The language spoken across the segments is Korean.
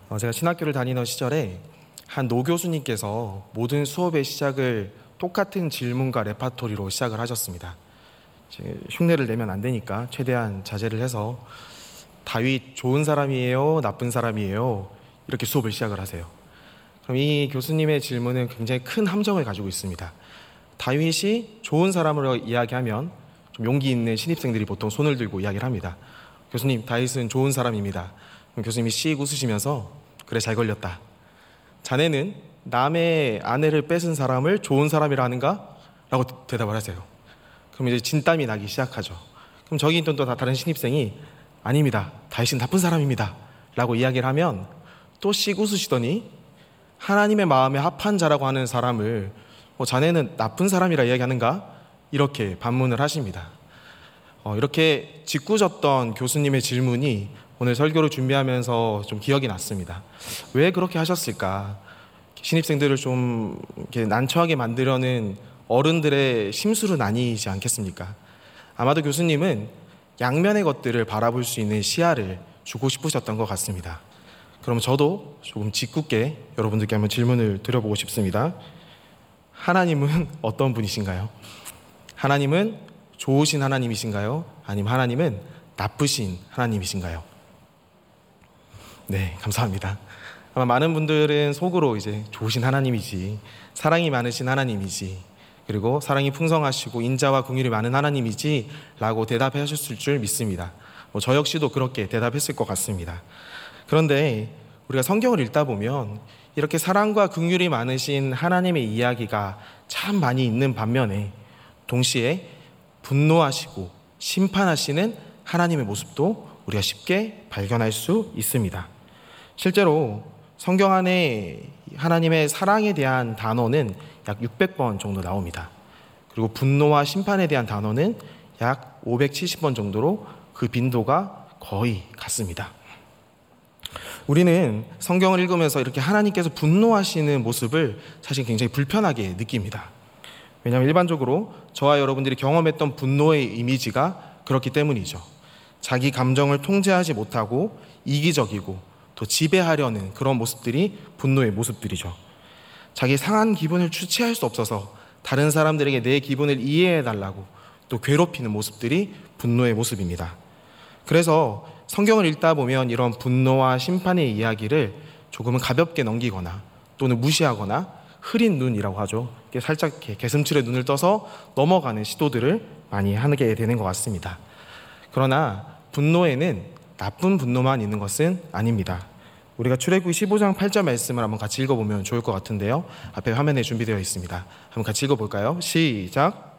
제가 신학교를 다니던 시절에 한 노 교수님께서 모든 수업의 시작을 똑같은 질문과 레파토리로 시작을 하셨습니다. 흉내를 내면 안 되니까 최대한 자제를 해서 다윗 좋은 사람이에요? 나쁜 사람이에요? 이렇게 수업을 시작을 하세요. 그럼 이 교수님의 질문은 굉장히 큰 함정을 가지고 있습니다. 다윗이 좋은 사람으로 이야기하면 좀 용기 있는 신입생들이 보통 손을 들고 이야기를 합니다. 교수님, 다윗은 좋은 사람입니다. 그럼 교수님이 씩 웃으시면서 그래, 잘 걸렸다. 자네는 남의 아내를 뺏은 사람을 좋은 사람이라 하는가? 라고 대답을 하세요. 그럼 이제 진땀이 나기 시작하죠. 그럼 저기 있던 또 다른 신입생이 아닙니다, 다윗은 나쁜 사람입니다 라고 이야기를 하면 또 씩 웃으시더니 하나님의 마음에 합한 자라고 하는 사람을 자네는 나쁜 사람이라 이야기하는가? 이렇게 반문을 하십니다. 이렇게 짓궂었던 교수님의 질문이 오늘 설교를 준비하면서 좀 기억이 났습니다. 왜 그렇게 하셨을까? 신입생들을 좀 이렇게 난처하게 만들려는 어른들의 심술은 아니지 않겠습니까? 아마도 교수님은 양면의 것들을 바라볼 수 있는 시야를 주고 싶으셨던 것 같습니다. 그럼 저도 조금 짓궂게 여러분들께 한번 질문을 드려보고 싶습니다. 하나님은 어떤 분이신가요? 하나님은 좋으신 하나님이신가요? 아니면 하나님은 나쁘신 하나님이신가요? 네, 감사합니다. 아마 많은 분들은 속으로 이제 좋으신 하나님이지, 사랑이 많으신 하나님이지, 그리고 사랑이 풍성하시고 인자와 긍휼이 많은 하나님이지 라고 대답하셨을 줄 믿습니다. 저 역시도 그렇게 대답했을 것 같습니다. 그런데 우리가 성경을 읽다 보면 이렇게 사랑과 긍휼이 많으신 하나님의 이야기가 참 많이 있는 반면에 동시에 분노하시고 심판하시는 하나님의 모습도 우리가 쉽게 발견할 수 있습니다. 실제로 성경 안에 하나님의 사랑에 대한 단어는 약 600번 정도 나옵니다. 그리고 분노와 심판에 대한 단어는 약 570번 정도로 그 빈도가 거의 같습니다. 우리는 성경을 읽으면서 이렇게 하나님께서 분노하시는 모습을 사실 굉장히 불편하게 느낍니다. 왜냐하면 일반적으로 저와 여러분들이 경험했던 분노의 이미지가 그렇기 때문이죠. 자기 감정을 통제하지 못하고 이기적이고 또 지배하려는 그런 모습들이 분노의 모습들이죠. 자기 상한 기분을 주체할 수 없어서 다른 사람들에게 내 기분을 이해해달라고 또 괴롭히는 모습들이 분노의 모습입니다. 그래서 성경을 읽다 보면 이런 분노와 심판의 이야기를 조금은 가볍게 넘기거나 또는 무시하거나 흐린 눈이라고 하죠. 살짝 개슴츠레 눈을 떠서 넘어가는 시도들을 많이 하게 되는 것 같습니다. 그러나 분노에는 나쁜 분노만 있는 것은 아닙니다. 우리가 출애굽기 15장 8절 말씀을 한번 같이 읽어보면 좋을 것 같은데요. 앞에 화면에 준비되어 있습니다. 한번 같이 읽어볼까요? 시작!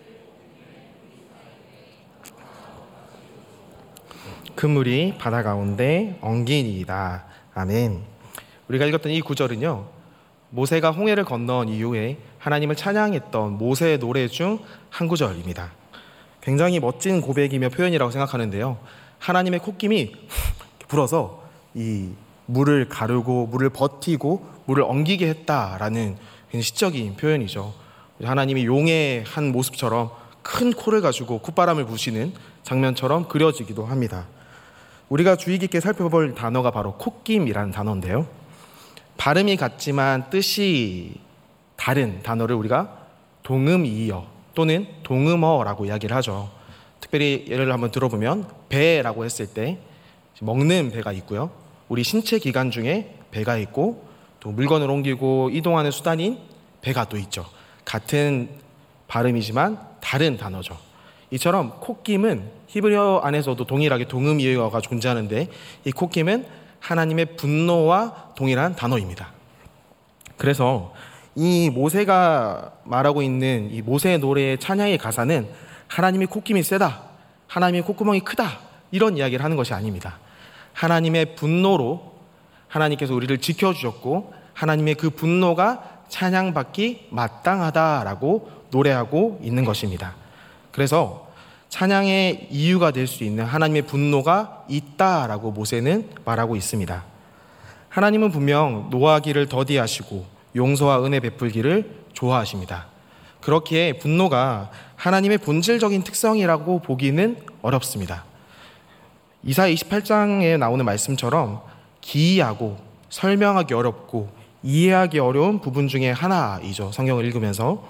그물이 바다 가운데 엉기니이다. 아멘. 우리가 읽었던 이 구절은요, 모세가 홍해를 건너온 이후에 하나님을 찬양했던 모세의 노래 중 한 구절입니다. 굉장히 멋진 고백이며 표현이라고 생각하는데요, 하나님의 콧김이 불어서 이 물을 가르고 물을 버티고 물을 엉기게 했다라는 시적인 표현이죠. 하나님이 용의 한 모습처럼 큰 코를 가지고 콧바람을 부시는 장면처럼 그려지기도 합니다. 우리가 주의 깊게 살펴볼 단어가 바로 콧김이라는 단어인데요, 발음이 같지만 뜻이 다른 단어를 우리가 동음이어 또는 동음어라고 이야기를 하죠. 특별히 예를 한번 들어보면 배라고 했을 때 먹는 배가 있고요, 우리 신체 기관 중에 배가 있고 또 물건을 옮기고 이동하는 수단인 배가 또 있죠. 같은 발음이지만 다른 단어죠. 이처럼 콧김은 히브리어 안에서도 동일하게 동음이어가 존재하는데 이 콧김은 하나님의 분노와 동일한 단어입니다. 그래서 이 모세가 말하고 있는 이 모세의 노래의 찬양의 가사는 하나님의 콧김이 세다, 하나님의 콧구멍이 크다, 이런 이야기를 하는 것이 아닙니다. 하나님의 분노로 하나님께서 우리를 지켜주셨고 하나님의 그 분노가 찬양받기 마땅하다라고 노래하고 있는 것입니다. 그래서 찬양의 이유가 될 수 있는 하나님의 분노가 있다라고 모세는 말하고 있습니다. 하나님은 분명 노하기를 더디하시고 용서와 은혜 베풀기를 좋아하십니다. 그렇기에 분노가 하나님의 본질적인 특성이라고 보기는 어렵습니다. 이사야 28장에 나오는 말씀처럼 기이하고 설명하기 어렵고 이해하기 어려운 부분 중에 하나이죠. 성경을 읽으면서.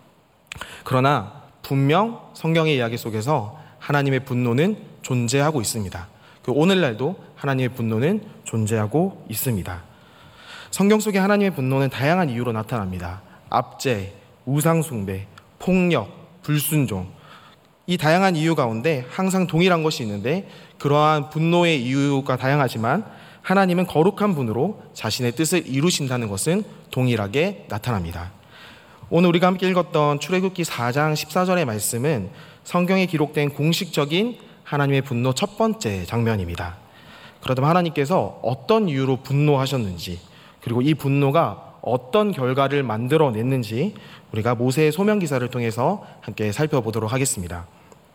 그러나 분명 성경의 이야기 속에서 하나님의 분노는 존재하고 있습니다. 오늘날도 하나님의 분노는 존재하고 있습니다. 성경 속에 하나님의 분노는 다양한 이유로 나타납니다. 압제, 우상숭배, 폭력, 불순종, 이 다양한 이유 가운데 항상 동일한 것이 있는데, 그러한 분노의 이유가 다양하지만 하나님은 거룩한 분으로 자신의 뜻을 이루신다는 것은 동일하게 나타납니다. 오늘 우리가 함께 읽었던 출애굽기 4장 14절의 말씀은 성경에 기록된 공식적인 하나님의 분노 첫 번째 장면입니다. 그렇다면 하나님께서 어떤 이유로 분노하셨는지, 그리고 이 분노가 어떤 결과를 만들어냈는지 우리가 모세의 소명 기사를 통해서 함께 살펴보도록 하겠습니다.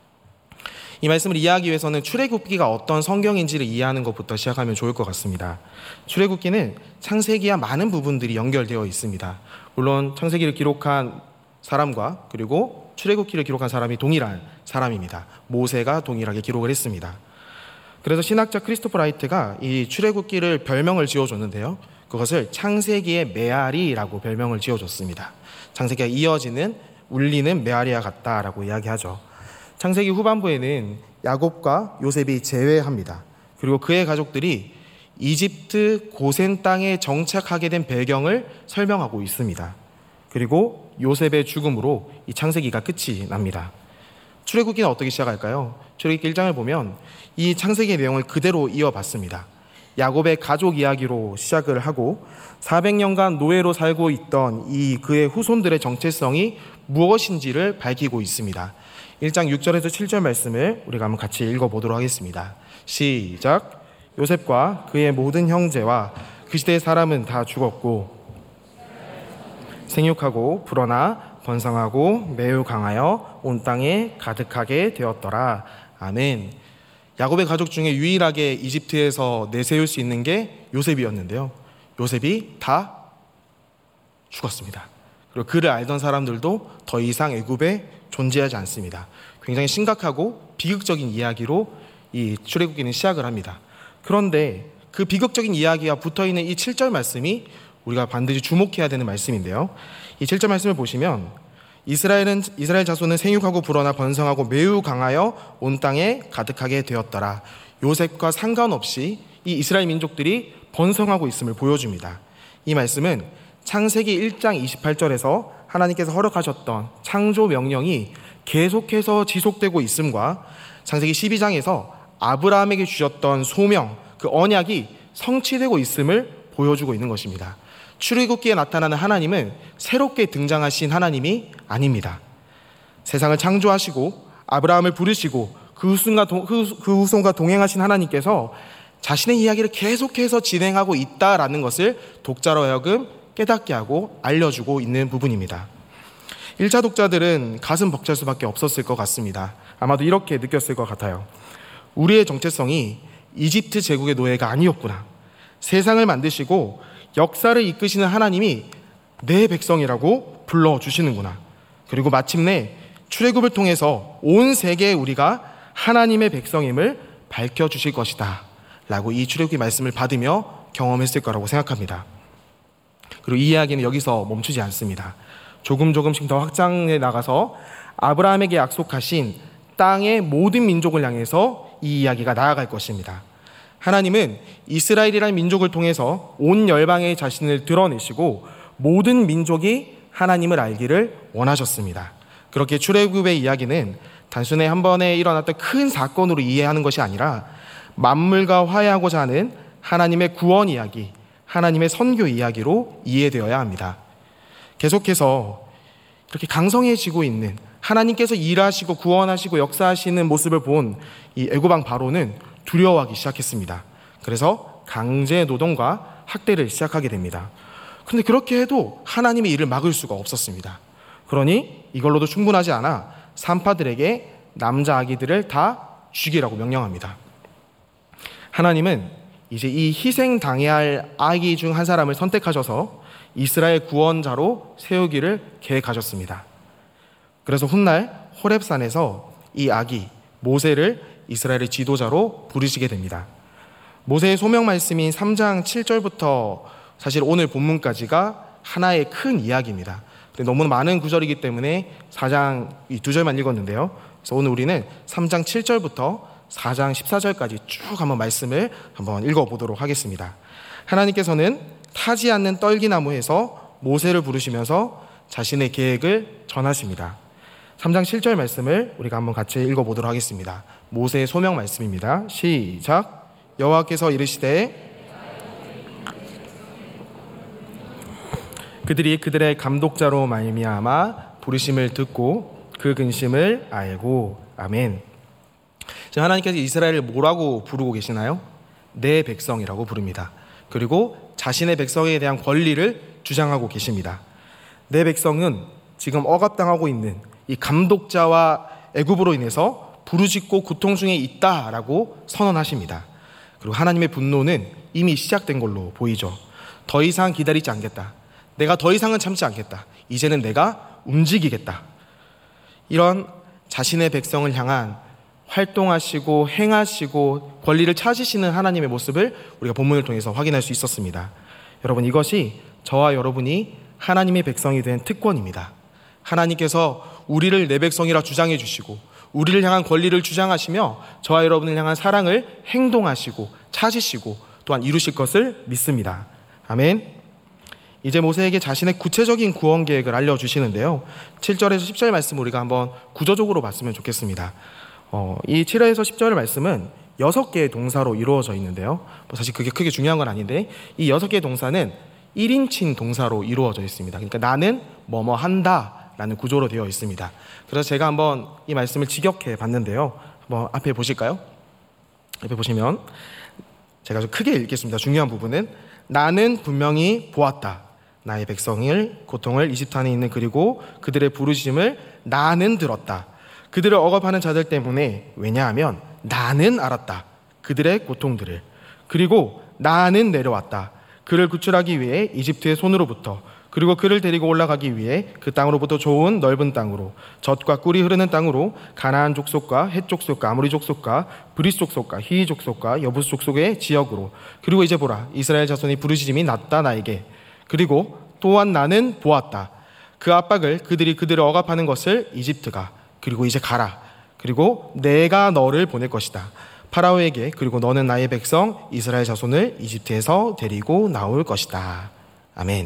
이 말씀을 이해하기 위해서는 출애굽기가 어떤 성경인지를 이해하는 것부터 시작하면 좋을 것 같습니다. 출애굽기는 창세기와 많은 부분들이 연결되어 있습니다. 물론 창세기를 기록한 사람과 그리고 출애굽기를 기록한 사람이 동일한 사람입니다. 모세가 동일하게 기록을 했습니다. 그래서 신학자 크리스토퍼 라이트가 이 출애굽기를 별명을 지어줬는데요, 그것을 창세기의 메아리라고 별명을 지어줬습니다. 창세기가 이어지는 울리는 메아리와 같다라고 이야기하죠. 창세기 후반부에는 야곱과 요셉이 재회합니다. 그리고 그의 가족들이 이집트 고센 땅에 정착하게 된 배경을 설명하고 있습니다. 그리고 요셉의 죽음으로 이 창세기가 끝이 납니다. 출애굽기는 어떻게 시작할까요? 출애굽기 1장을 보면 이 창세기의 내용을 그대로 이어봤습니다. 야곱의 가족 이야기로 시작을 하고 400년간 노예로 살고 있던 이 그의 후손들의 정체성이 무엇인지를 밝히고 있습니다. 1장 6절에서 7절 말씀을 우리가 한번 같이 읽어보도록 하겠습니다. 시작. 요셉과 그의 모든 형제와 그 시대의 사람은 다 죽었고 생육하고 불어나 번성하고 매우 강하여 온 땅에 가득하게 되었더라. 아멘. 야곱의 가족 중에 유일하게 이집트에서 내세울 수 있는 게 요셉이었는데요, 요셉이 다 죽었습니다. 그리고 그를 알던 사람들도 더 이상 애굽에 존재하지 않습니다. 굉장히 심각하고 비극적인 이야기로 이 출애굽기는 시작을 합니다. 그런데 그 비극적인 이야기가 붙어있는 이 7절 말씀이 우리가 반드시 주목해야 되는 말씀인데요, 이 7절 말씀을 보시면 이스라엘 자손은 생육하고 불어나 번성하고 매우 강하여 온 땅에 가득하게 되었더라. 요셉과 상관없이 이 이스라엘 민족들이 번성하고 있음을 보여줍니다. 이 말씀은 창세기 1장 28절에서 하나님께서 허락하셨던 창조 명령이 계속해서 지속되고 있음과 창세기 12장에서 아브라함에게 주셨던 소명, 그 언약이 성취되고 있음을 보여주고 있는 것입니다. 출애굽기에 나타나는 하나님은 새롭게 등장하신 하나님이 아닙니다. 세상을 창조하시고 아브라함을 부르시고 그 후손과 동행하신 하나님께서 자신의 이야기를 계속해서 진행하고 있다라는 것을 독자로 하여금 깨닫게 하고 알려주고 있는 부분입니다. 1차 독자들은 가슴 벅찰 수밖에 없었을 것 같습니다. 아마도 이렇게 느꼈을 것 같아요. 우리의 정체성이 이집트 제국의 노예가 아니었구나. 세상을 만드시고 역사를 이끄시는 하나님이 내 백성이라고 불러주시는구나. 그리고 마침내 출애굽을 통해서 온 세계에 우리가 하나님의 백성임을 밝혀주실 것이다 라고 이 출애굽기 말씀을 받으며 경험했을 거라고 생각합니다. 그리고 이 이야기는 여기서 멈추지 않습니다. 조금씩 더 확장해 나가서 아브라함에게 약속하신 땅의 모든 민족을 향해서 이 이야기가 나아갈 것입니다. 하나님은 이스라엘이라는 민족을 통해서 온 열방에 자신을 드러내시고 모든 민족이 하나님을 알기를 원하셨습니다. 그렇게 출애굽의 이야기는 단순히 한 번에 일어났던 큰 사건으로 이해하는 것이 아니라 만물과 화해하고자 하는 하나님의 구원 이야기, 하나님의 선교 이야기로 이해되어야 합니다. 계속해서 이렇게 강성해지고 있는 하나님께서 일하시고 구원하시고 역사하시는 모습을 본 이 애굽 왕 바로는 두려워하기 시작했습니다. 그래서 강제 노동과 학대를 시작하게 됩니다. 그런데 그렇게 해도 하나님의 일을 막을 수가 없었습니다. 그러니 이걸로도 충분하지 않아 산파들에게 남자 아기들을 다 죽이라고 명령합니다. 하나님은 이제 이 희생당해야 할 아기 중 한 사람을 선택하셔서 이스라엘 구원자로 세우기를 계획하셨습니다. 그래서 훗날 호렙산에서 이 아기 모세를 이스라엘의 지도자로 부르시게 됩니다. 모세의 소명 말씀인 3장 7절부터 사실 오늘 본문까지가 하나의 큰 이야기입니다. 너무 많은 구절이기 때문에 4장 이 2절만 읽었는데요. 그래서 오늘 우리는 3장 7절부터 4장 14절까지 쭉 한번 말씀을 한번 읽어보도록 하겠습니다. 하나님께서는 타지 않는 떨기나무에서 모세를 부르시면서 자신의 계획을 전하십니다. 3장 7절 말씀을 우리가 한번 같이 읽어보도록 하겠습니다. 모세의 소명 말씀입니다. 시작. 여호와께서 이르시되 그들이 그들의 감독자로 말미암아 부르심을 듣고 그 근심을 알고. 아멘. 하나님께서 이스라엘을 뭐라고 부르고 계시나요? 내 백성이라고 부릅니다. 그리고 자신의 백성에 대한 권리를 주장하고 계십니다. 내 백성은 지금 억압당하고 있는 이 감독자와 애굽으로 인해서 부르짖고 고통 중에 있다라고 선언하십니다. 그리고 하나님의 분노는 이미 시작된 걸로 보이죠. 더 이상 기다리지 않겠다. 내가 더 이상은 참지 않겠다. 이제는 내가 움직이겠다. 이런 자신의 백성을 향한 활동하시고 행하시고 권리를 찾으시는 하나님의 모습을 우리가 본문을 통해서 확인할 수 있었습니다. 여러분, 이것이 저와 여러분이 하나님의 백성이 된 특권입니다. 하나님께서 우리를 내 백성이라 주장해 주시고 우리를 향한 권리를 주장하시며 저와 여러분을 향한 사랑을 행동하시고 찾으시고 또한 이루실 것을 믿습니다. 아멘. 이제 모세에게 자신의 구체적인 구원 계획을 알려주시는데요. 7절에서 10절 말씀 우리가 한번 구조적으로 봤으면 좋겠습니다. 이 7절에서 10절 말씀은 6개의 동사로 이루어져 있는데요. 사실 그게 크게 중요한 건 아닌데 이 6개의 동사는 1인칭 동사로 이루어져 있습니다. 그러니까 나는 뭐뭐 한다 라는 구조로 되어 있습니다. 그래서 제가 한번 이 말씀을 직역해 봤는데요. 한번 앞에 보실까요? 앞에 보시면 제가 좀 크게 읽겠습니다. 중요한 부분은 나는 분명히 보았다. 나의 백성을 고통을 이집트안에 있는 그리고 그들의 부르심을 나는 들었다. 그들을 억압하는 자들 때문에 왜냐하면 나는 알았다. 그들의 고통들을. 그리고 나는 내려왔다. 그를 구출하기 위해 이집트의 손으로부터 그리고 그를 데리고 올라가기 위해 그 땅으로부터 좋은 넓은 땅으로 젖과 꿀이 흐르는 땅으로 가나안 족속과 헷 족속과 아모리 족속과 브릿 족속과 히위 족속과 여부스 족속의 지역으로 그리고 이제 보라 이스라엘 자손이 부르짖음이 났다 나에게 그리고 또한 나는 보았다 그 압박을 그들을 억압하는 것을 이집트가 그리고 이제 가라 그리고 내가 너를 보낼 것이다 파라오에게 그리고 너는 나의 백성 이스라엘 자손을 이집트에서 데리고 나올 것이다. 아멘.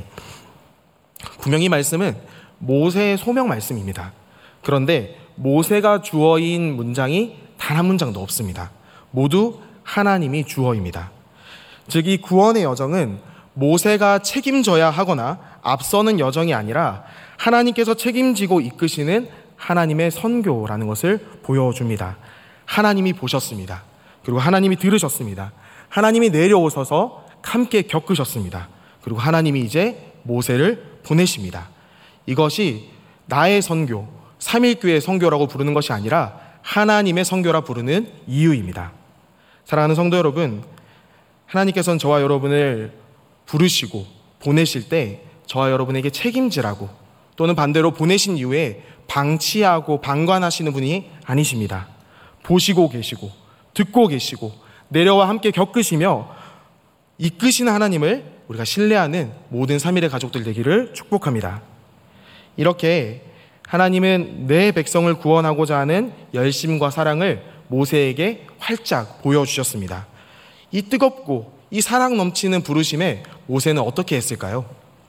분명히 이 말씀은 모세의 소명 말씀입니다. 그런데 모세가 주어인 문장이 단 한 문장도 없습니다. 모두 하나님이 주어입니다. 즉 이 구원의 여정은 모세가 책임져야 하거나 앞서는 여정이 아니라 하나님께서 책임지고 이끄시는 하나님의 선교라는 것을 보여줍니다. 하나님이 보셨습니다. 그리고 하나님이 들으셨습니다. 하나님이 내려오셔서 함께 겪으셨습니다. 그리고 하나님이 이제 모세를 보내십니다. 이것이 나의 선교, 삼일교회 선교라고 부르는 것이 아니라 하나님의 선교라 부르는 이유입니다. 사랑하는 성도 여러분, 하나님께서는 저와 여러분을 부르시고 보내실 때 저와 여러분에게 책임지라고 또는 반대로 보내신 이후에 방치하고 방관하시는 분이 아니십니다. 보시고 계시고 듣고 계시고 내려와 함께 겪으시며 이끄시는 하나님을 우리가 신뢰하는 모든 삼일의 가족들 되기를 축복합니다. 이렇게 하나님은 내 백성을 구원하고자 하는 열심과 사랑을 모세에게 활짝 보여주셨습니다. 이 뜨겁고 이 사랑 넘치는 부르심에 모세는 어떻게 했을까요?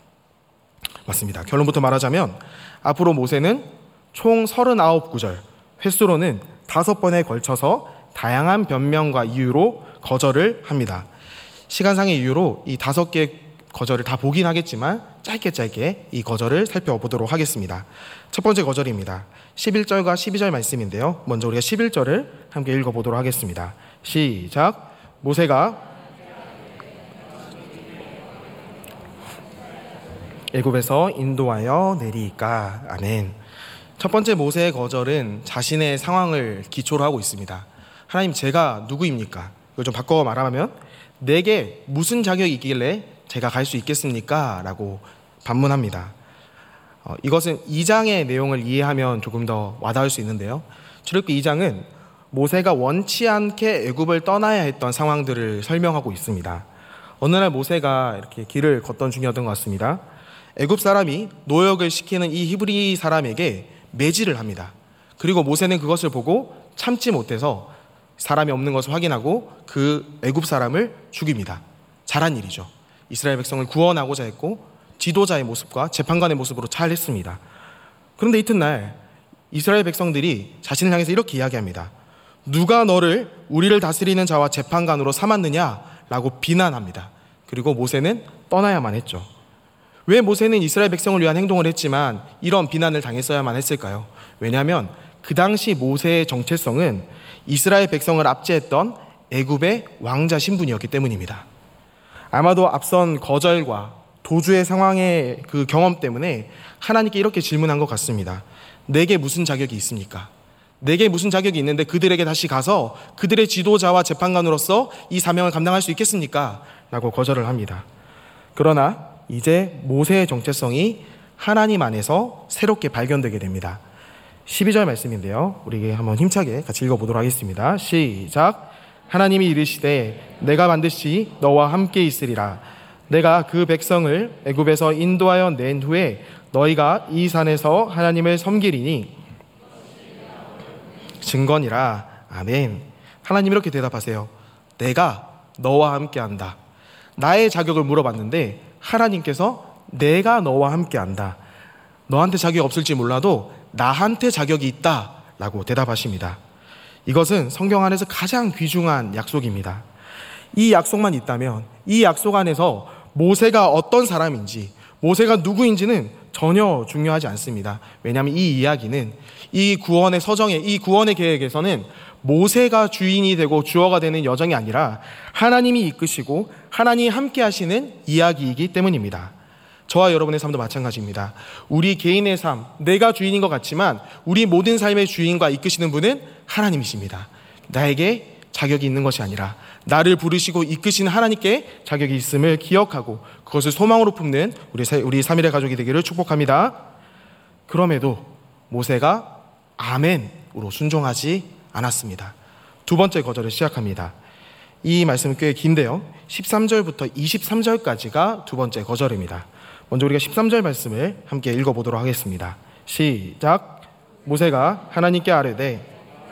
맞습니다. 결론부터 말하자면 앞으로 모세는 총 39구절, 횟수로는 5번에 걸쳐서 다양한 변명과 이유로 거절을 합니다. 시간상의 이유로 이 5개의 거절을 다 보긴 하겠지만 짧게 이 거절을 살펴보도록 하겠습니다. 첫 번째 거절입니다. 11절과 12절 말씀인데요. 먼저 우리가 11절을 함께 읽어보도록 하겠습니다. 시작. 모세가 애굽에서 인도하여 내리까. 아멘. 첫 번째 모세의 거절은 자신의 상황을 기초로 하고 있습니다. 하나님, 제가 누구입니까? 이걸 좀 바꿔 말하면 내게 무슨 자격이 있길래 제가 갈 수 있겠습니까? 라고 반문합니다. 이것은 2장의 내용을 이해하면 조금 더 와닿을 수 있는데요. 출애굽기 2장은 모세가 원치 않게 애굽을 떠나야 했던 상황들을 설명하고 있습니다. 어느 날 모세가 이렇게 길을 걷던 중이었던 것 같습니다. 애굽 사람이 노역을 시키는 이 히브리 사람에게 매질을 합니다. 그리고 모세는 그것을 보고 참지 못해서 사람이 없는 것을 확인하고 그 애굽 사람을 죽입니다. 잘한 일이죠. 이스라엘 백성을 구원하고자 했고 지도자의 모습과 재판관의 모습으로 잘 했습니다. 그런데 이튿날 이스라엘 백성들이 자신을 향해서 이렇게 이야기합니다. 누가 너를 우리를 다스리는 자와 재판관으로 삼았느냐라고 비난합니다. 그리고 모세는 떠나야만 했죠. 왜 모세는 이스라엘 백성을 위한 행동을 했지만 이런 비난을 당했어야만 했을까요? 왜냐하면 그 당시 모세의 정체성은 이스라엘 백성을 압제했던 애굽의 왕자 신분이었기 때문입니다. 아마도 앞선 거절과 도주의 상황의 그 경험 때문에 하나님께 이렇게 질문한 것 같습니다. 내게 무슨 자격이 있습니까? 내게 무슨 자격이 있는데 그들에게 다시 가서 그들의 지도자와 재판관으로서 이 사명을 감당할 수 있겠습니까? 라고 거절을 합니다. 그러나 이제 모세의 정체성이 하나님 안에서 새롭게 발견되게 됩니다. 12절 말씀인데요. 우리 한번 힘차게 같이 읽어보도록 하겠습니다. 시작. 하나님이 이르시되 내가 반드시 너와 함께 있으리라. 내가 그 백성을 애굽에서 인도하여 낸 후에 너희가 이 산에서 하나님을 섬기리니 증거니라. 아멘. 하나님 이렇게 대답하세요. 내가 너와 함께한다. 나의 자격을 물어봤는데 하나님께서 내가 너와 함께한다. 너한테 자격이 없을지 몰라도 나한테 자격이 있다 라고 대답하십니다. 이것은 성경 안에서 가장 귀중한 약속입니다. 이 약속만 있다면 이 약속 안에서 모세가 어떤 사람인지 모세가 누구인지는 전혀 중요하지 않습니다. 왜냐하면 이 이야기는 이 구원의 서정에 이 구원의 계획에서는 모세가 주인이 되고 주어가 되는 여정이 아니라 하나님이 이끄시고 하나님이 함께 하시는 이야기이기 때문입니다. 저와 여러분의 삶도 마찬가지입니다. 우리 개인의 삶, 내가 주인인 것 같지만 우리 모든 삶의 주인과 이끄시는 분은 하나님이십니다. 나에게 자격이 있는 것이 아니라 나를 부르시고 이끄시는 하나님께 자격이 있음을 기억하고 그것을 소망으로 품는 우리 3일의 가족이 되기를 축복합니다. 그럼에도 모세가 아멘으로 순종하지 않았습니다. 두 번째 거절을 시작합니다. 이 말씀은 꽤 긴데요. 13절부터 23절까지가 두 번째 거절입니다. 먼저 우리가 13절 말씀을 함께 읽어보도록 하겠습니다. 시작. 모세가 하나님께 아뢰되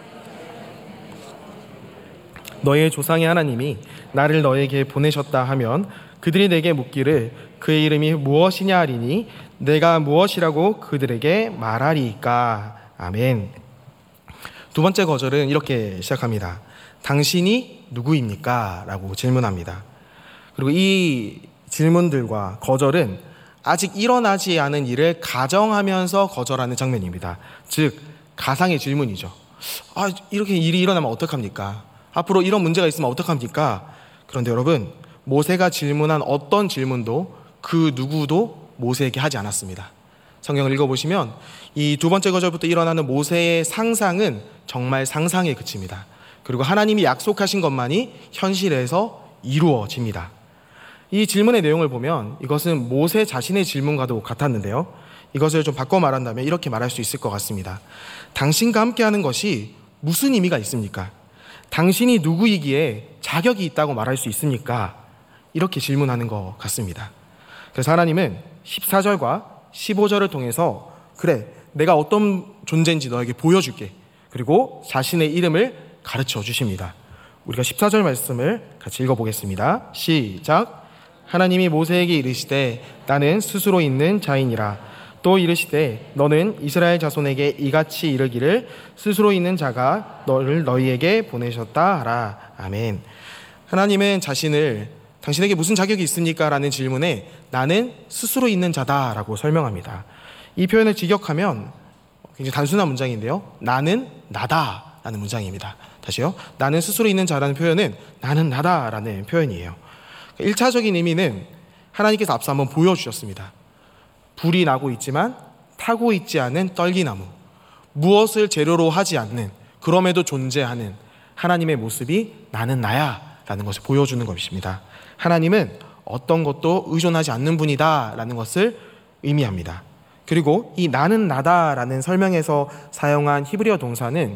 너의 조상의 하나님이 나를 너에게 보내셨다 하면 그들이 내게 묻기를 그의 이름이 무엇이냐 하리니 내가 무엇이라고 그들에게 말하리이까. 아멘. 두 번째 거절은 이렇게 시작합니다. 당신이 누구입니까? 라고 질문합니다. 그리고 이 질문들과 거절은 아직 일어나지 않은 일을 가정하면서 거절하는 장면입니다. 즉 가상의 질문이죠. 이렇게 일이 일어나면 어떡합니까? 앞으로 이런 문제가 있으면 어떡합니까? 그런데 여러분, 모세가 질문한 어떤 질문도 그 누구도 모세에게 하지 않았습니다. 성경을 읽어보시면 이 두 번째 거절부터 일어나는 모세의 상상은 정말 상상에 그칩니다. 그리고 하나님이 약속하신 것만이 현실에서 이루어집니다. 이 질문의 내용을 보면 이것은 모세 자신의 질문과도 같았는데요. 이것을 좀 바꿔 말한다면 이렇게 말할 수 있을 것 같습니다. 당신과 함께하는 것이 무슨 의미가 있습니까? 당신이 누구이기에 자격이 있다고 말할 수 있습니까? 이렇게 질문하는 것 같습니다. 그래서 하나님은 14절과 15절을 통해서 그래, 내가 어떤 존재인지 너에게 보여줄게. 그리고 자신의 이름을 가르쳐 주십니다. 우리가 14절 말씀을 같이 읽어보겠습니다. 시작. 하나님이 모세에게 이르시되 나는 스스로 있는 자이니라. 또 이르시되 너는 이스라엘 자손에게 이같이 이르기를 스스로 있는 자가 너를 너희에게 보내셨다 하라. 아멘. 하나님은 자신을 당신에게 무슨 자격이 있습니까? 라는 질문에 나는 스스로 있는 자다라고 설명합니다. 이 표현을 직역하면 굉장히 단순한 문장인데요. 나는 나다라는 문장입니다. 다시요. 나는 스스로 있는 자라는 표현은 나는 나다라는 표현이에요. 1차적인 의미는 하나님께서 앞서 한번 보여주셨습니다. 불이 나고 있지만 타고 있지 않은 떨기나무, 무엇을 재료로 하지 않는 그럼에도 존재하는 하나님의 모습이 나는 나야 라는 것을 보여주는 것입니다. 하나님은 어떤 것도 의존하지 않는 분이다 라는 것을 의미합니다. 그리고 이 나는 나다 라는 설명에서 사용한 히브리어 동사는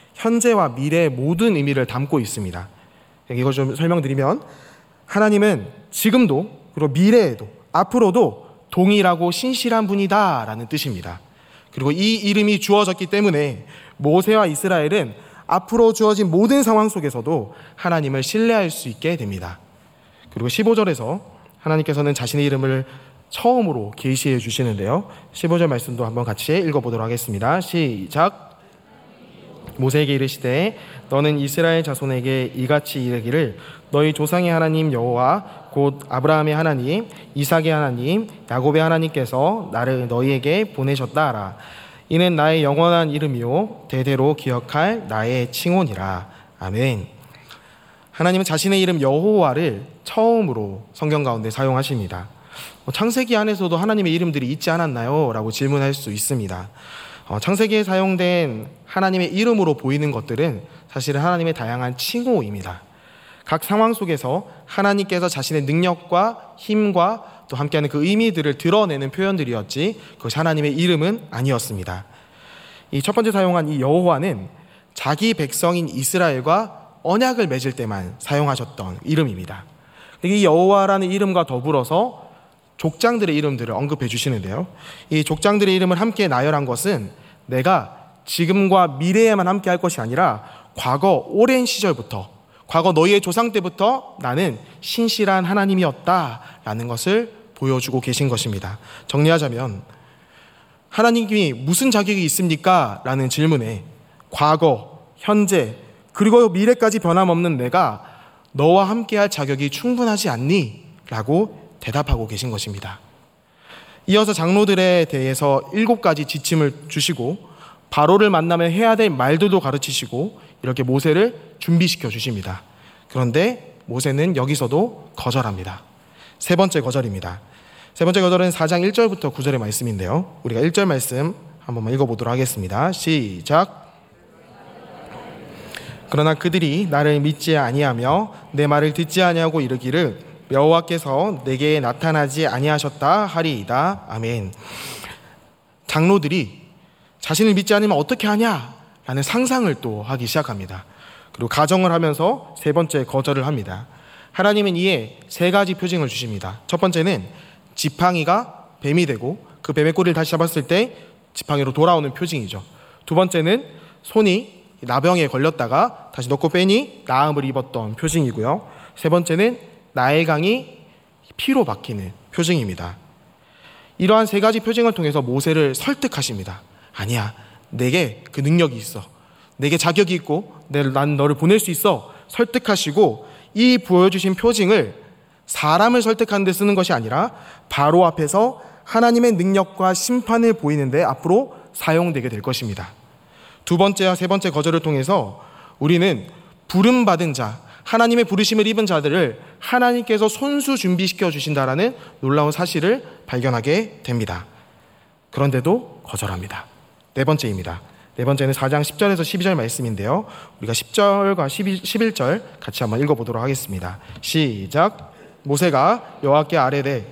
현재와 미래의 모든 의미를 담고 있습니다. 이거 좀 설명드리면, 하나님은 지금도 그리고 미래에도 앞으로도 동일하고 신실한 분이다 라는 뜻입니다. 그리고 이 이름이 주어졌기 때문에 모세와 이스라엘은 앞으로 주어진 모든 상황 속에서도 하나님을 신뢰할 수 있게 됩니다. 그리고 15절에서 하나님께서는 자신의 이름을 처음으로 계시해 주시는데요, 15절 말씀도 한번 같이 읽어보도록 하겠습니다. 시작. 모세에게 이르시되 너는 이스라엘 자손에게 이같이 이르기를 너희 조상의 하나님 여호와 곧 아브라함의 하나님, 이삭의 하나님, 야곱의 하나님께서 나를 너희에게 보내셨다 하라. 이는 나의 영원한 이름이요 대대로 기억할 나의 칭호니라. 아멘. 하나님은 자신의 이름 여호와를 처음으로 성경 가운데 사용하십니다. 창세기 안에서도 하나님의 이름들이 있지 않았나요? 라고 질문할 수 있습니다. 창세기에 사용된 하나님의 이름으로 보이는 것들은 사실은 하나님의 다양한 칭호입니다. 각 상황 속에서 하나님께서 자신의 능력과 힘과 또 함께하는 그 의미들을 드러내는 표현들이었지, 그것이 하나님의 이름은 아니었습니다. 이 첫 번째 사용한 이 여호와는 자기 백성인 이스라엘과 언약을 맺을 때만 사용하셨던 이름입니다. 이 여호와라는 이름과 더불어서 족장들의 이름들을 언급해 주시는데요, 이 족장들의 이름을 함께 나열한 것은 내가 지금과 미래에만 함께 할 것이 아니라 과거 오랜 시절부터, 과거 너희의 조상 때부터 나는 신실한 하나님이었다라는 것을 보여주고 계신 것입니다. 정리하자면, 하나님이 무슨 자격이 있습니까? 라는 질문에 과거, 현재, 그리고 미래까지 변함없는 내가 너와 함께할 자격이 충분하지 않니? 라고 대답하고 계신 것입니다. 이어서 장로들에 대해서 7가지 지침을 주시고 바로를 만나면 해야 될 말들도 가르치시고 이렇게 모세를 준비시켜 주십니다. 그런데 모세는 여기서도 거절합니다. 세 번째 거절입니다. 세 번째 거절은 4장 1절부터 9절의 말씀인데요, 우리가 1절 말씀 한 번만 읽어보도록 하겠습니다. 시작. 그러나 그들이 나를 믿지 아니하며 내 말을 듣지 아니하고 이르기를 여호와께서 내게 나타나지 아니하셨다 하리이다. 아멘. 장로들이 자신을 믿지 않으면 어떻게 하냐라는 상상을 또 하기 시작합니다. 그리고 가정을 하면서 세 번째 거절을 합니다. 하나님은 이에 3가지 표징을 주십니다. 첫 번째는 지팡이가 뱀이 되고 그 뱀의 꼬리를 다시 잡았을 때 지팡이로 돌아오는 표징이죠. 두 번째는 손이 나병에 걸렸다가 다시 넣고 빼니 나음을 입었던 표징이고요. 세 번째는 나일강이 피로 막히는 표징입니다. 이러한 3가지 표징을 통해서 모세를 설득하십니다. 아니야, 내게 그 능력이 있어, 내게 자격이 있고 난 너를 보낼 수 있어 설득하시고, 이 보여주신 표징을 사람을 설득하는 데 쓰는 것이 아니라 바로 앞에서 하나님의 능력과 심판을 보이는데 앞으로 사용되게 될 것입니다. 두 번째와 세 번째 거절을 통해서 우리는 부름받은 자, 하나님의 부르심을 입은 자들을 하나님께서 손수 준비시켜 주신다라는 놀라운 사실을 발견하게 됩니다. 그런데도 거절합니다. 네 번째입니다. 네 번째는 4장 10절에서 12절 말씀인데요, 우리가 10절과 11절 같이 한번 읽어보도록 하겠습니다. 시작. 모세가 여호와께 아뢰되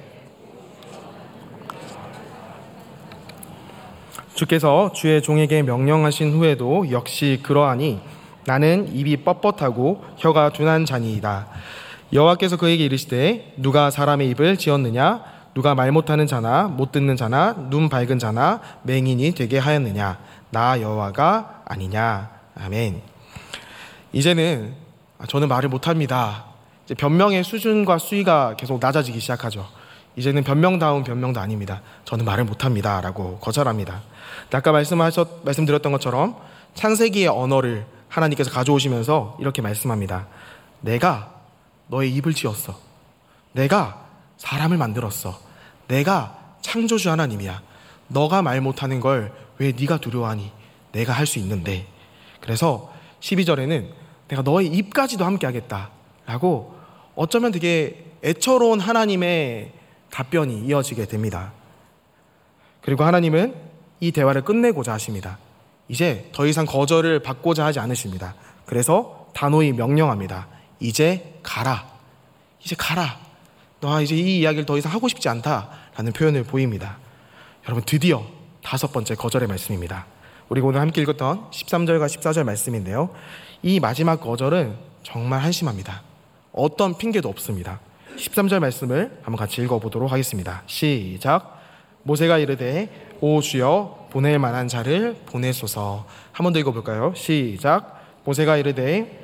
주께서 주의 종에게 명령하신 후에도 역시 그러하니 나는 입이 뻣뻣하고 혀가 둔한 자니이다. 여호와께서 그에게 이르시되 누가 사람의 입을 지었느냐? 누가 말 못하는 자나 못 듣는 자나 눈 밝은 자나 맹인이 되게 하였느냐? 나 여호와가 아니냐? 아멘. 이제는 저는 말을 못합니다. 이제 변명의 수준과 수위가 계속 낮아지기 시작하죠. 이제는 변명다운 변명도 아닙니다. 저는 말을 못합니다 라고 거절합니다. 아까 말씀드렸던 것처럼 창세기의 언어를 하나님께서 가져오시면서 이렇게 말씀합니다. 내가 너의 입을 지었어. 내가 사람을 만들었어. 내가 창조주 하나님이야. 너가 말 못하는 걸 왜 네가 두려워하니? 내가 할 수 있는데. 그래서 12절에는 내가 너의 입까지도 함께 하겠다 라고 어쩌면 되게 애처로운 하나님의 답변이 이어지게 됩니다. 그리고 하나님은 이 대화를 끝내고자 하십니다. 이제 더 이상 거절을 받고자 하지 않으십니다. 그래서 단호히 명령합니다. 이제 가라. 이제 가라. 너 이제 이 이야기를 더 이상 하고 싶지 않다라는 표현을 보입니다. 여러분, 드디어 5번째 거절의 말씀입니다. 우리가 오늘 함께 읽었던 13절과 14절 말씀인데요. 이 마지막 거절은 정말 한심합니다. 어떤 핑계도 없습니다. 13절 말씀을 한번 같이 읽어보도록 하겠습니다. 시작. 모세가 이르되 오 주여 보낼 만한 자를 보내소서. 한 번 더 읽어볼까요? 시작. 모세가 이르되.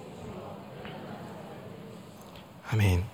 아멘.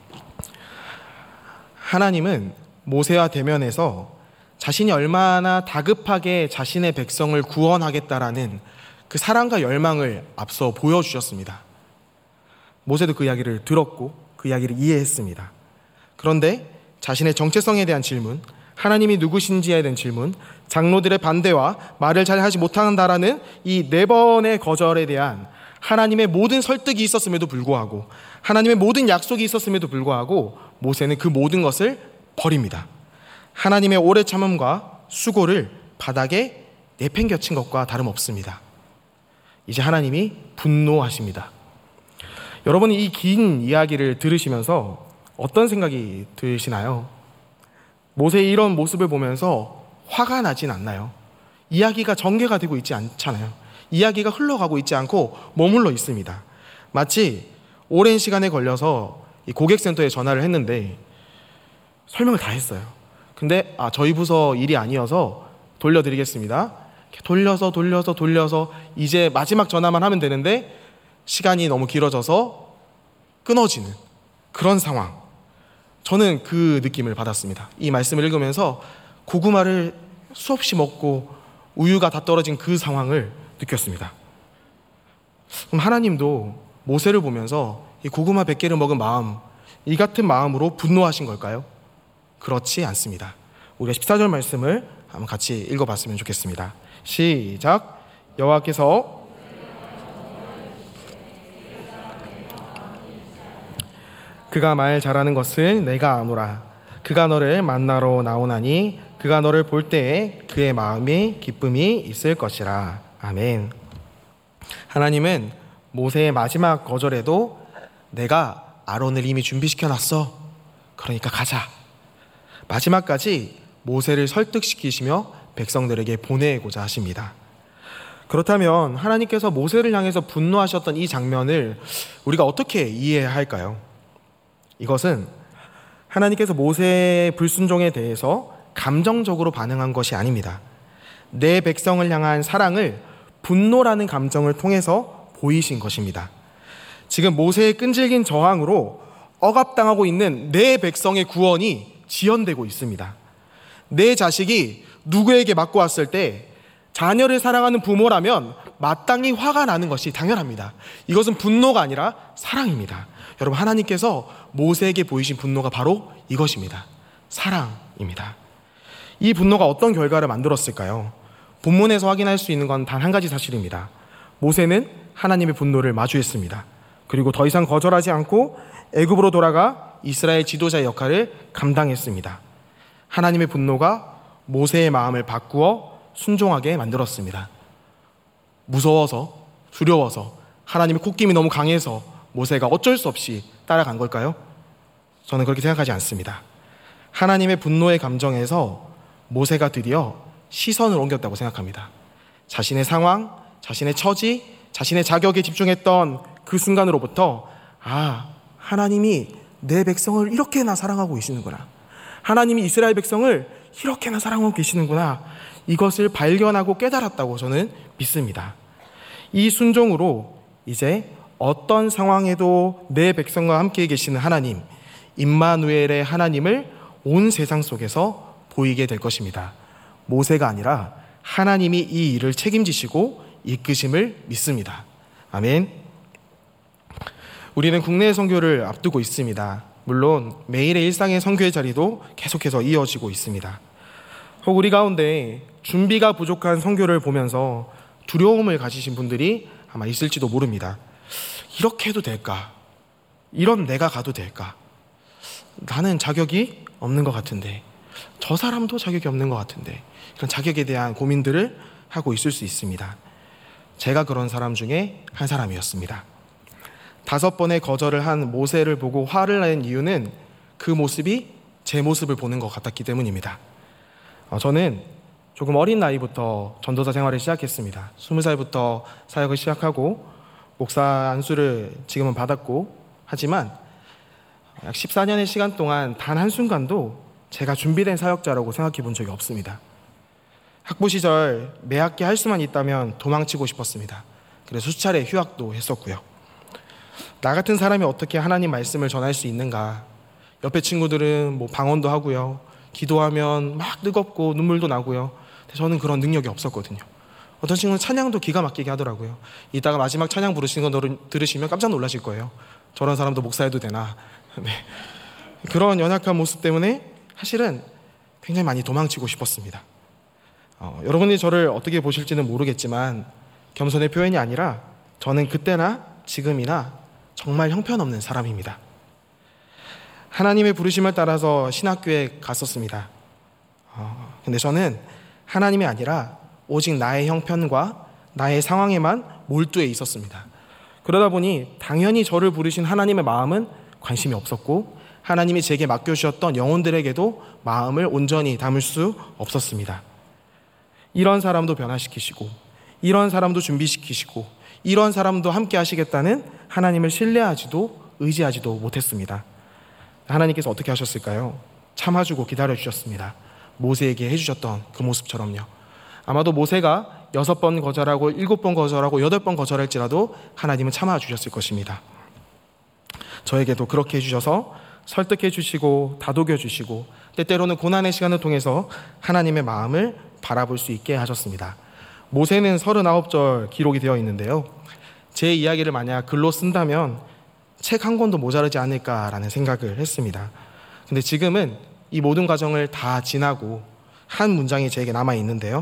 하나님은 모세와 대면해서 자신이 얼마나 다급하게 자신의 백성을 구원하겠다라는 그 사랑과 열망을 앞서 보여주셨습니다. 모세도 그 이야기를 들었고 그 이야기를 이해했습니다. 그런데 자신의 정체성에 대한 질문, 하나님이 누구신지에 대한 질문, 장로들의 반대와 말을 잘 하지 못한다라는 이 4번의 거절에 대한 하나님의 모든 설득이 있었음에도 불구하고, 하나님의 모든 약속이 있었음에도 불구하고 모세는 그 모든 것을 버립니다. 하나님의 오래 참음과 수고를 바닥에 내팽겨친 것과 다름없습니다. 이제 하나님이 분노하십니다. 여러분이 이 긴 이야기를 들으시면서 어떤 생각이 드시나요? 모세의 이런 모습을 보면서 화가 나진 않나요? 이야기가 전개가 되고 있지 않잖아요. 이야기가 흘러가고 있지 않고 머물러 있습니다. 마치 오랜 시간에 걸려서 이 고객센터에 전화를 했는데 설명을 다 했어요. 근데 저희 부서 일이 아니어서 돌려드리겠습니다. 돌려서 이제 마지막 전화만 하면 되는데 시간이 너무 길어져서 끊어지는 그런 상황. 저는 그 느낌을 받았습니다. 이 말씀을 읽으면서 고구마를 수없이 먹고 우유가 다 떨어진 그 상황을 느꼈습니다. 그럼 하나님도 모세를 보면서 이 고구마 100개를 먹은 마음, 이 같은 마음으로 분노하신 걸까요? 그렇지 않습니다. 우리가 14절 말씀을 한번 같이 읽어봤으면 좋겠습니다. 시작. 여호와께서 그가 말 잘하는 것을 내가 아노라. 그가 너를 만나러 나오나니 그가 너를 볼 때에 그의 마음에 기쁨이 있을 것이라. 아멘. 하나님은 모세의 마지막 거절에도 내가 아론을 이미 준비시켜놨어. 그러니까 가자. 마지막까지 모세를 설득시키시며 백성들에게 보내고자 하십니다. 그렇다면 하나님께서 모세를 향해서 분노하셨던 이 장면을 우리가 어떻게 이해해야 할까요? 이것은 하나님께서 모세의 불순종에 대해서 감정적으로 반응한 것이 아닙니다. 내 백성을 향한 사랑을 분노라는 감정을 통해서 보이신 것입니다. 지금 모세의 끈질긴 저항으로 억압당하고 있는 내 백성의 구원이 지연되고 있습니다. 내 자식이 누구에게 맞고 왔을 때 자녀를 사랑하는 부모라면 마땅히 화가 나는 것이 당연합니다. 이것은 분노가 아니라 사랑입니다. 여러분, 하나님께서 모세에게 보이신 분노가 바로 이것입니다. 사랑입니다. 이 분노가 어떤 결과를 만들었을까요? 본문에서 확인할 수 있는 건 단 한 가지 사실입니다. 모세는 하나님의 분노를 마주했습니다. 그리고 더 이상 거절하지 않고 애굽으로 돌아가 이스라엘 지도자의 역할을 감당했습니다. 하나님의 분노가 모세의 마음을 바꾸어 순종하게 만들었습니다. 무서워서, 두려워서, 하나님의 콧김이 너무 강해서 모세가 어쩔 수 없이 따라간 걸까요? 저는 그렇게 생각하지 않습니다. 하나님의 분노의 감정에서 모세가 드디어 시선을 옮겼다고 생각합니다. 자신의 상황, 자신의 처지, 자신의 자격에 집중했던 그 순간으로부터 하나님이 내 백성을 이렇게나 사랑하고 계시는구나. 하나님이 이스라엘 백성을 이렇게나 사랑하고 계시는구나. 이것을 발견하고 깨달았다고 저는 믿습니다. 이 순종으로 이제 어떤 상황에도 내 백성과 함께 계시는 하나님, 임마누엘의 하나님을 온 세상 속에서 보이게 될 것입니다. 모세가 아니라 하나님이 이 일을 책임지시고 이끄심을 믿습니다. 아멘. 우리는 국내 선교를 앞두고 있습니다. 물론 매일의 일상의 선교의 자리도 계속해서 이어지고 있습니다. 혹 우리 가운데 준비가 부족한 선교를 보면서 두려움을 가지신 분들이 아마 있을지도 모릅니다. 이렇게 해도 될까? 이런 내가 가도 될까? 나는 자격이 없는 것 같은데, 저 사람도 자격이 없는 것 같은데, 이런 자격에 대한 고민들을 하고 있을 수 있습니다. 제가 그런 사람 중에 한 사람이었습니다. 5번의 거절을 한 모세를 보고 화를 낸 이유는 그 모습이 제 모습을 보는 것 같았기 때문입니다. 저는 조금 어린 나이부터 전도사 생활을 시작했습니다. 20살부터 사역을 시작하고 목사 안수를 지금은 받았고, 하지만 약 14년의 시간 동안 단 한순간도 제가 준비된 사역자라고 생각해 본 적이 없습니다. 학부 시절 매 학기 할 수만 있다면 도망치고 싶었습니다. 그래서 수차례 휴학도 했었고요. 나 같은 사람이 어떻게 하나님 말씀을 전할 수 있는가. 옆에 친구들은 방언도 하고요, 기도하면 막 뜨겁고 눈물도 나고요. 저는 그런 능력이 없었거든요. 어떤 친구는 찬양도 기가 막히게 하더라고요. 이따가 마지막 찬양 부르시는 거 들으시면 깜짝 놀라실 거예요. 저런 사람도 목사해도 되나. 네. 그런 연약한 모습 때문에 사실은 굉장히 많이 도망치고 싶었습니다. 여러분이 저를 어떻게 보실지는 모르겠지만 겸손의 표현이 아니라 저는 그때나 지금이나 정말 형편없는 사람입니다. 하나님의 부르심을 따라서 신학교에 갔었습니다. 근데 저는 하나님이 아니라 오직 나의 형편과 나의 상황에만 몰두해 있었습니다. 그러다 보니 당연히 저를 부르신 하나님의 마음은 관심이 없었고, 하나님이 제게 맡겨주셨던 영혼들에게도 마음을 온전히 담을 수 없었습니다. 이런 사람도 변화시키시고, 이런 사람도 준비시키시고, 이런 사람도 함께 하시겠다는 하나님을 신뢰하지도 의지하지도 못했습니다. 하나님께서 어떻게 하셨을까요? 참아주고 기다려주셨습니다. 모세에게 해주셨던 그 모습처럼요. 아마도 모세가 6번 거절하고 7번 거절하고 8번 거절할지라도 하나님은 참아주셨을 것입니다. 저에게도 그렇게 해주셔서 설득해 주시고 다독여 주시고, 때때로는 고난의 시간을 통해서 하나님의 마음을 바라볼 수 있게 하셨습니다. 모세는 39절 기록이 되어 있는데요, 제 이야기를 만약 글로 쓴다면 책 한 권도 모자르지 않을까라는 생각을 했습니다. 근데 지금은 이 모든 과정을 다 지나고 한 문장이 제게 남아 있는데요,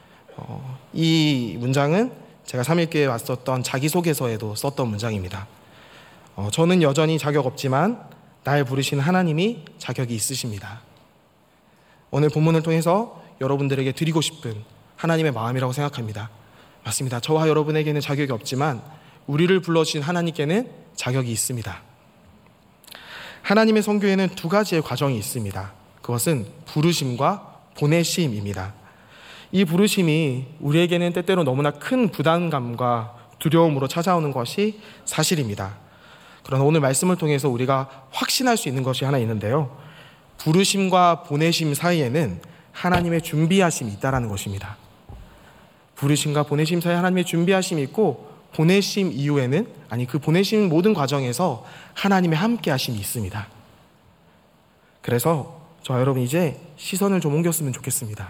이 문장은 제가 3일교회에 왔었던 자기소개서에도 썼던 문장입니다. 저는 여전히 자격 없지만 날 부르신 하나님이 자격이 있으십니다. 오늘 본문을 통해서 여러분들에게 드리고 싶은 하나님의 마음이라고 생각합니다. 맞습니다. 저와 여러분에게는 자격이 없지만 우리를 불러주신 하나님께는 자격이 있습니다. 하나님의 선교에는 2가지의 과정이 있습니다. 그것은 부르심과 보내심입니다. 이 부르심이 우리에게는 때때로 너무나 큰 부담감과 두려움으로 찾아오는 것이 사실입니다. 그러나 오늘 말씀을 통해서 우리가 확신할 수 있는 것이 하나 있는데요, 부르심과 보내심 사이에는 하나님의 준비하심이 있다는 것입니다. 부르심과 보내심 사이에 하나님의 준비하심이 있고, 보내심 이후에는, 그 보내심 모든 과정에서 하나님의 함께하심이 있습니다. 그래서 저 여러분 이제 시선을 좀 옮겼으면 좋겠습니다.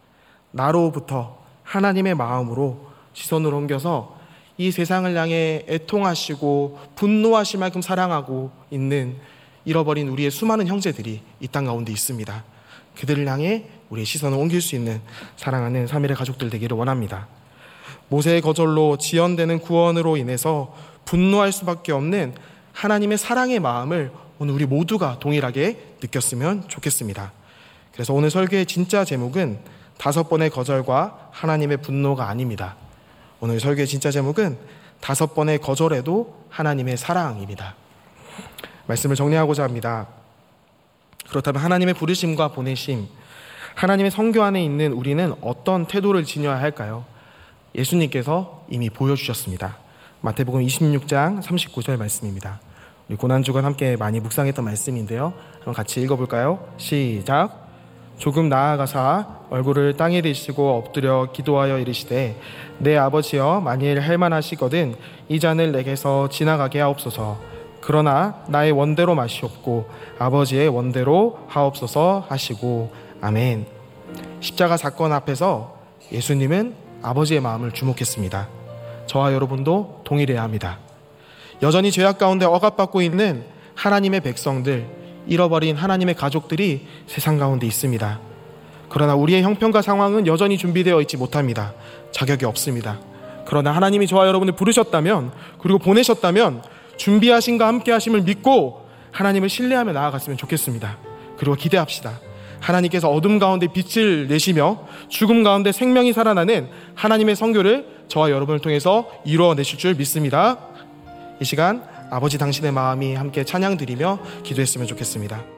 나로부터 하나님의 마음으로 시선을 옮겨서 이 세상을 향해 애통하시고 분노하실 만큼 사랑하고 있는 잃어버린 우리의 수많은 형제들이 이 땅 가운데 있습니다. 그들을 향해 우리의 시선을 옮길 수 있는 사랑하는 3일의 가족들 되기를 원합니다. 모세의 거절로 지연되는 구원으로 인해서 분노할 수밖에 없는 하나님의 사랑의 마음을 오늘 우리 모두가 동일하게 느꼈으면 좋겠습니다. 그래서 오늘 설교의 진짜 제목은 5번의 거절과 하나님의 분노가 아닙니다. 오늘 설교의 진짜 제목은 5번의 거절에도 하나님의 사랑입니다. 말씀을 정리하고자 합니다. 그렇다면 하나님의 부르심과 보내심, 하나님의 선교 안에 있는 우리는 어떤 태도를 지녀야 할까요? 예수님께서 이미 보여주셨습니다. 마태복음 26장 39절 말씀입니다. 우리 고난주간 함께 많이 묵상했던 말씀인데요, 한번 같이 읽어볼까요? 시작. 조금 나아가사 얼굴을 땅에 대시고 엎드려 기도하여 이르시되, 내 아버지여, 만일 할만하시거든 이 잔을 내게서 지나가게 하옵소서. 그러나 나의 원대로 마시옵고 아버지의 원대로 하옵소서 하시고. 아멘. 십자가 사건 앞에서 예수님은 아버지의 마음을 주목했습니다. 저와 여러분도 동일해야 합니다. 여전히 죄악 가운데 억압받고 있는 하나님의 백성들, 잃어버린 하나님의 가족들이 세상 가운데 있습니다. 그러나 우리의 형편과 상황은 여전히 준비되어 있지 못합니다. 자격이 없습니다. 그러나 하나님이 저와 여러분을 부르셨다면, 그리고 보내셨다면 준비하심과 함께 하심을 믿고 하나님을 신뢰하며 나아갔으면 좋겠습니다. 그리고 기대합시다. 하나님께서 어둠 가운데 빛을 내시며 죽음 가운데 생명이 살아나는 하나님의 선교를 저와 여러분을 통해서 이루어내실 줄 믿습니다. 이 시간 아버지 당신의 마음이 함께 찬양 드리며 기도했으면 좋겠습니다.